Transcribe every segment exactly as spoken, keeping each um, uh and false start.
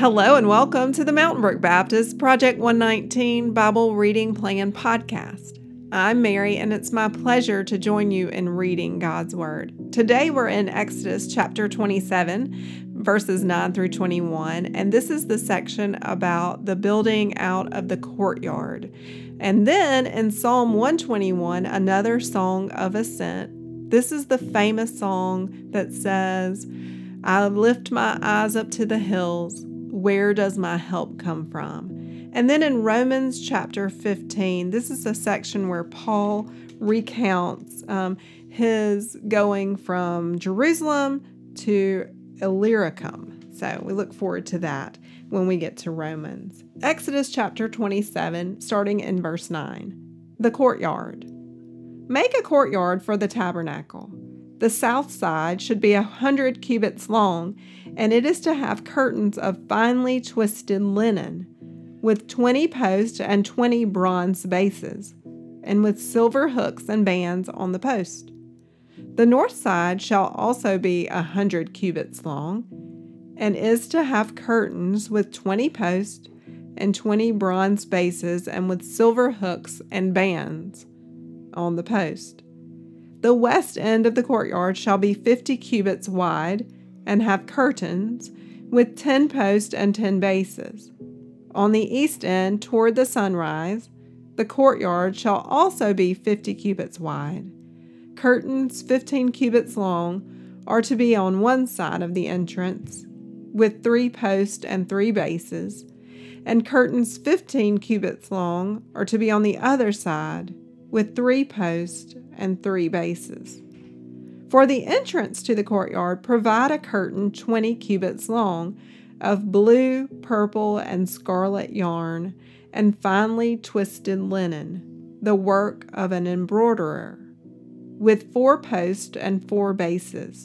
Hello and welcome to the Mountain Brook Baptist Project one nineteen Bible Reading Plan Podcast. I'm Mary and it's my pleasure to join you in reading God's Word. Today we're in Exodus chapter twenty-seven, verses nine through twenty-one, and this is the section about the building out of the courtyard. And then in Psalm one twenty-one, another song of ascent. This is the famous song that says, I lift my eyes up to the hills. Where does my help come from? And then in Romans chapter fifteen, this is a section where Paul recounts um, his going from Jerusalem to Illyricum. So we look forward to that when we get to Romans. Exodus chapter twenty-seven, starting in verse nine. The courtyard. Make a courtyard for the tabernacle. The south side should be a hundred cubits long, and it is to have curtains of finely twisted linen, with twenty posts and twenty bronze bases, and with silver hooks and bands on the post. The north side shall also be a hundred cubits long, and is to have curtains with twenty posts and twenty bronze bases, and with silver hooks and bands on the post. The west end of the courtyard shall be fifty cubits wide, and have curtains with ten posts and ten bases. On the east end, toward the sunrise, the courtyard shall also be fifty cubits wide. Curtains fifteen cubits long are to be on one side of the entrance, with three posts and three bases, and curtains fifteen cubits long are to be on the other side, with three posts and three bases. For the entrance to the courtyard, provide a curtain twenty cubits long of blue, purple, and scarlet yarn, and finely twisted linen, the work of an embroiderer, with four posts and four bases.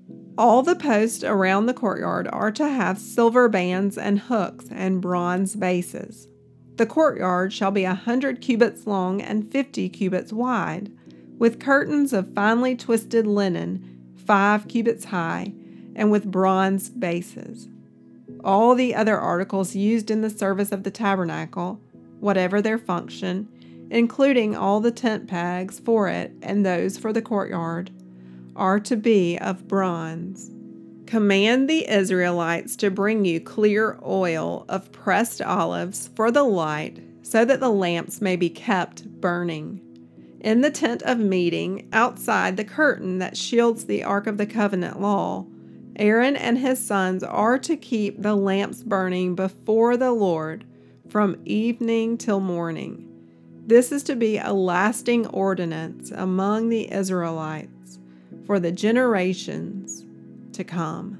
All the posts around the courtyard are to have silver bands and hooks and bronze bases. The courtyard shall be a hundred cubits long and fifty cubits wide, with curtains of finely twisted linen, five cubits high, and with bronze bases. All the other articles used in the service of the tabernacle, whatever their function, including all the tent pegs for it and those for the courtyard, are to be of bronze. Command the Israelites to bring you clear oil of pressed olives for the light, so that the lamps may be kept burning. In the tent of meeting, outside the curtain that shields the Ark of the Covenant law, Aaron and his sons are to keep the lamps burning before the Lord from evening till morning. This is to be a lasting ordinance among the Israelites for the generations to come.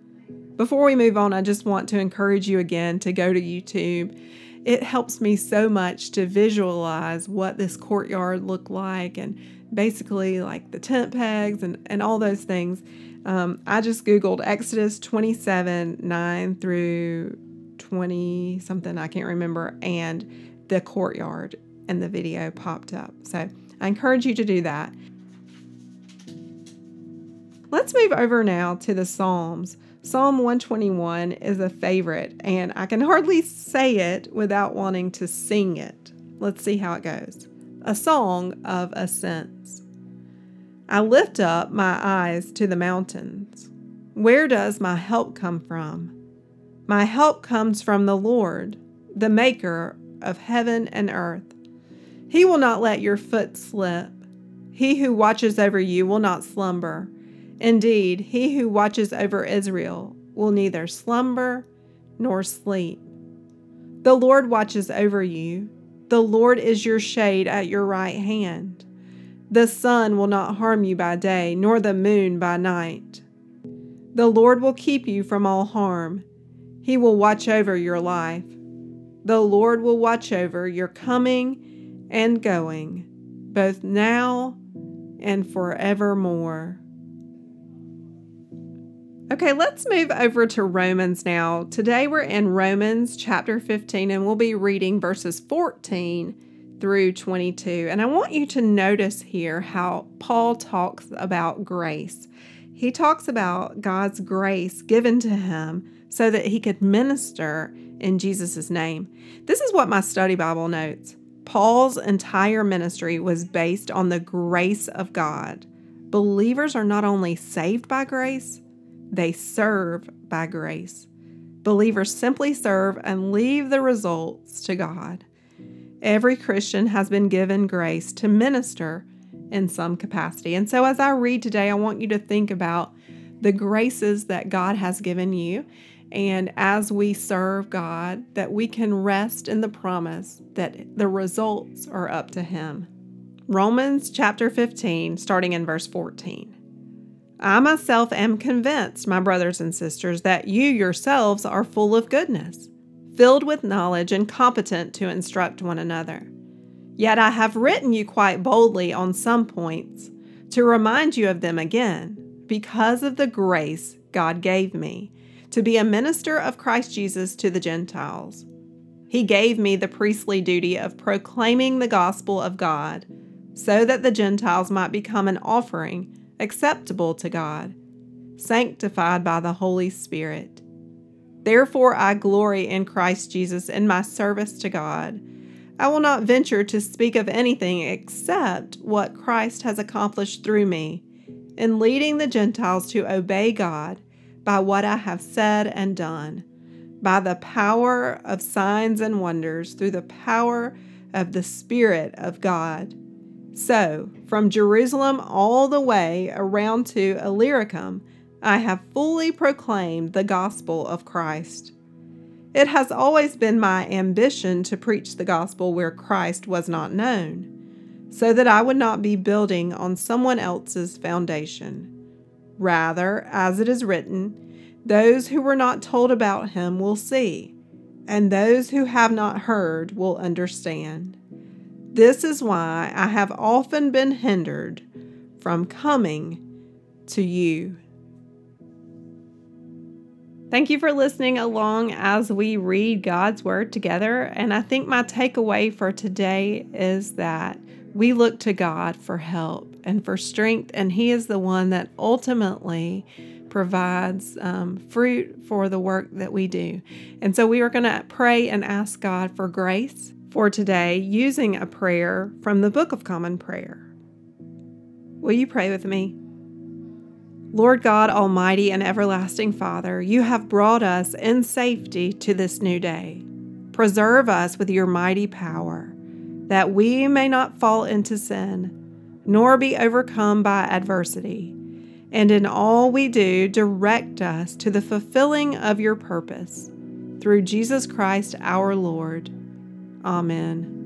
Before we move on, I just want to encourage you again to go to YouTube. It helps me so much to visualize what this courtyard looked like, and basically like the tent pegs and, and all those things. Um, I just Googled Exodus twenty-seven, nine through twenty something, I can't remember, and the courtyard, and the video popped up. So I encourage you to do that. Let's move over now to the Psalms. Psalm one twenty-one is a favorite, and I can hardly say it without wanting to sing it. Let's see how it goes. A song of ascents. I lift up my eyes to the mountains. Where does my help come from? My help comes from the Lord, the maker of heaven and earth. He will not let your foot slip. He who watches over you will not slumber. Indeed, he who watches over Israel will neither slumber nor sleep. The Lord watches over you. The Lord is your shade at your right hand. The sun will not harm you by day, nor the moon by night. The Lord will keep you from all harm. He will watch over your life. The Lord will watch over your coming and going, both now and forevermore. Okay, let's move over to Romans now. Today we're in Romans chapter fifteen, and we'll be reading verses fourteen through twenty-two. And I want you to notice here how Paul talks about grace. He talks about God's grace given to him so that he could minister in Jesus' name. This is what my study Bible notes. Paul's entire ministry was based on the grace of God. Believers are not only saved by grace, they serve by grace. Believers simply serve and leave the results to God. Every Christian has been given grace to minister in some capacity. And so as I read today, I want you to think about the graces that God has given you. And as we serve God, that we can rest in the promise that the results are up to Him. Romans chapter fifteen, starting in verse fourteen. I myself am convinced, my brothers and sisters, that you yourselves are full of goodness, filled with knowledge and competent to instruct one another. Yet I have written you quite boldly on some points to remind you of them again, because of the grace God gave me to be a minister of Christ Jesus to the Gentiles. He gave me the priestly duty of proclaiming the gospel of God, so that the Gentiles might become an offering acceptable to God, sanctified by the Holy Spirit. Therefore I glory in Christ Jesus in my service to God. I will not venture to speak of anything except what Christ has accomplished through me in leading the Gentiles to obey God by what I have said and done, by the power of signs and wonders, through the power of the Spirit of God. So, from Jerusalem all the way around to Illyricum, I have fully proclaimed the gospel of Christ. It has always been my ambition to preach the gospel where Christ was not known, so that I would not be building on someone else's foundation. Rather, as it is written, those who were not told about him will see, and those who have not heard will understand. This is why I have often been hindered from coming to you. Thank you for listening along as we read God's Word together. And I think my takeaway for today is that we look to God for help and for strength, and He is the one that ultimately provides um, fruit for the work that we do. And so we are going to pray and ask God for grace for today using a prayer from the Book of Common Prayer. Will you pray with me? Lord God, Almighty and everlasting Father, you have brought us in safety to this new day. Preserve us with your mighty power, that we may not fall into sin, nor be overcome by adversity. And in all we do, direct us to the fulfilling of your purpose. Through Jesus Christ our Lord. Amen.